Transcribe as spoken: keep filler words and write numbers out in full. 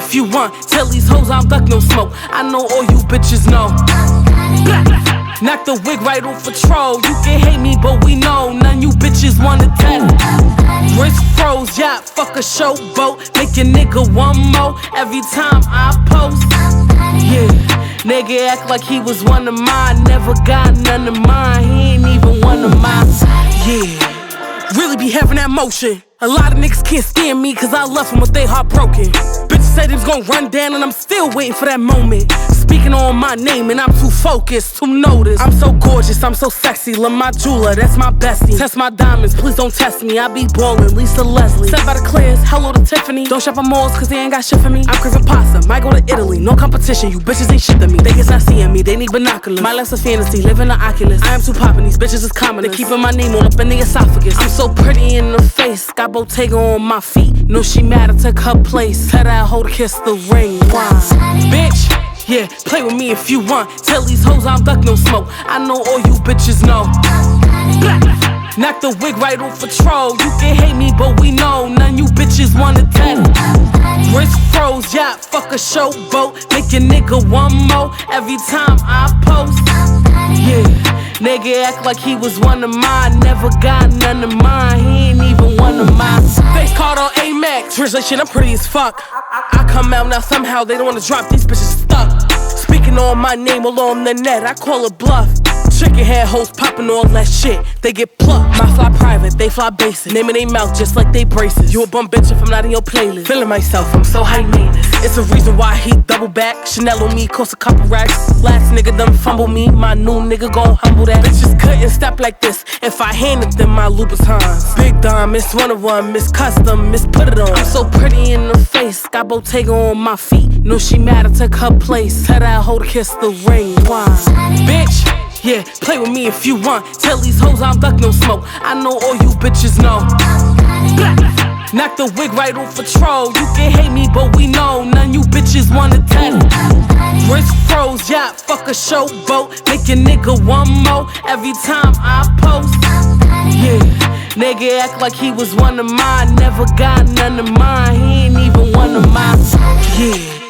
if you want. Tell these hoes I don't duck no smoke. I know all you bitches know. Knock the wig right off a troll. You can hate me, but we know none you bitches wanna test. Wrist froze, yeah, fuck a showboat. Make a nigga one more every time I post. Yeah, nigga act like he was one of mine. Never got none of mine, he ain't even one of mine. Yeah, really be having that motion. A lot of niggas can't stand me cause I left them with they heart broken. Bitches said he was gonna run down and I'm still waiting for that moment. Speaking on my name and I'm too focused to notice. I'm so gorgeous, I'm so sexy. Love my jeweler, that's my bestie. Test my diamonds, please don't test me. I be ballin', Lisa Leslie. Said by the Claire's, hello to Tiffany. Don't shop at malls cause they ain't got shit for me. I'm craving pasta, might go to Italy. No competition, you bitches ain't shit to me. They is not seeing me, they need binoculars. My life's a fantasy, living the Oculus. I am too poppin', these bitches is common. They keeping my name all up in the esophagus. I'm so pretty in the face, got Bottega on my feet. Know she mad I took her place. Tell that hoe to kiss the ring. Why? Bitch, yeah, play with me if you want. Tell these hoes I don't duck no smoke. I know all you bitches know. Knock the wig right off a troll. You can hate me, but we know none you bitches wanna test. Wrist froze, yeah, fuck a showboat. Make a nigga one more every time I post. Yeah, nigga act like he was one of mine. Never got none of mine, he ain't even one of mine. Face card on A-Max, translation, I'm pretty as fuck. I come out now somehow, they don't wanna drop, these bitches stuck. Speaking on my name along the net, I call it bluff. Chicken head hoes popping all that shit, they get plucked. My fly private, they fly basic. Name in they mouth just like they braces. You a bum bitch if I'm not in your playlist. Feeling myself, I'm so high maintenance. It's a reason why he double back. Chanel on me cost a couple racks. Last nigga done fumble me, my new nigga gon' humble that. Bitches couldn't stop like this if I handed them my Louboutins. Big Dime, Miss one oh one, Miss Custom, Miss Put It On. I'm so pretty in the face, got Bottega on my feet. Know she mad I took her place. Tell that hoe to kiss the ring. Why? Bitch, yeah, play with me if you want. Tell these hoes I don't duck no smoke. I know all you bitches know. Knock the wig right off a troll. You can hate me, but we know none you bitches wanna test. Wrist froze, yeah, fuck a showboat. Make a nigga one more every time I post. Yeah, nigga act like he was one of mine. Never got none of mine, he ain't even one of mine. Yeah.